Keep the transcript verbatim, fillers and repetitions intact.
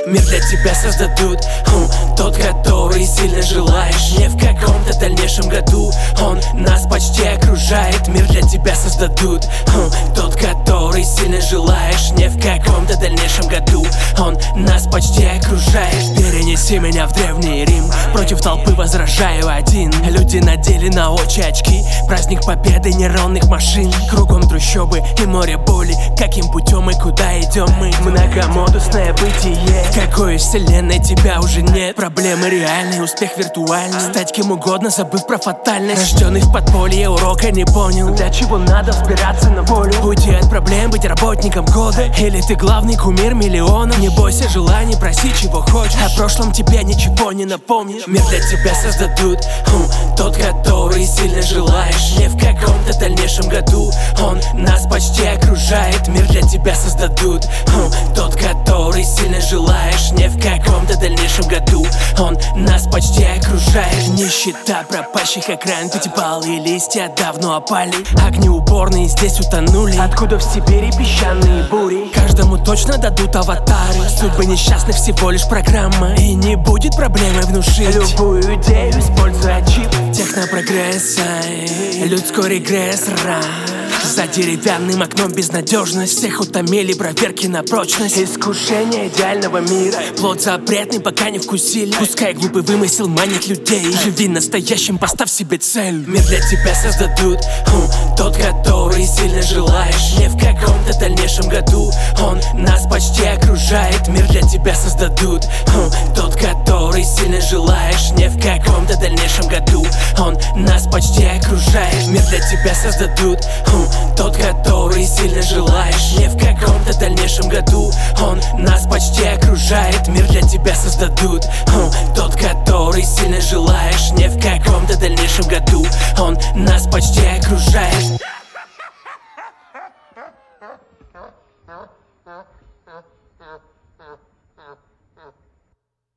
Мир для тебя создадут, хм, тот, который сильно желаешь. Не в каком-то дальнейшем году он нас почти окружает. Мир для тебя создадут, хм, тот, который сильно желаешь. Не в каком-то дальнейшем году он нас почти окружает. Перенеси меня в древний Рим, против толпы возражаю один. Люди надели на очи очки, праздник победы нейронных машин. Кругом трущобы и море боли, каким путем и куда идем мы? Многомодусное бытие, в какой вселенной тебя уже нет. Проблемы реальные, успех виртуальный, стать кем угодно, забыв про фатальность. Рожденный в подполье, урока не понял, для чего надо взбираться на волю. Уйти от проблем, быть работником года, или ты главный кумир миллионов. Не бойся желаний, проси чего хочешь, о прошлом тебе ничего не напомнишь. Мир для тебя создадут, хм, тот, который сильно желаешь. Не в каком-то дальнейшем году он нас почти окружает. Мир для тебя создадут, хм, тот, который сильно желаешь. Не в каком-то дальнейшем году он нас почти окружает. Нищета пропащих экран, пятипалые листья давно опали. Огнеупорные здесь утонули, откуда в Сибири песчаные бури. Каждому точно дадут аватары, судьбы несчастных всего лишь программа. И не будет проблемой внушить любую идею, используя чип технопрогресса. Людской регресс, ран за деревянным окном безнадежность. Всех утомили проверки на прочность. Искушение идеального мира, плод запретный, пока не вкусили. Пускай глупый вымысел манит людей, живи настоящим, поставь себе цель. Мир для тебя создадут, хм, тот, который сильно желаешь. Не в каком-то дальнейшем году он нас почти окружает. Мир для тебя создадут, хм, тот, который сильно желаешь. Не в каком-то дальнейшем году он нас почти окружает. Мир для тебя создадут, хм, тот, который сильно желаешь. Не в каком-то дальнейшем году он нас почти окружает. Мир для тебя создадут, хм, тот, который сильно желаешь. Не в каком-то дальнейшем году он нас почти окружает.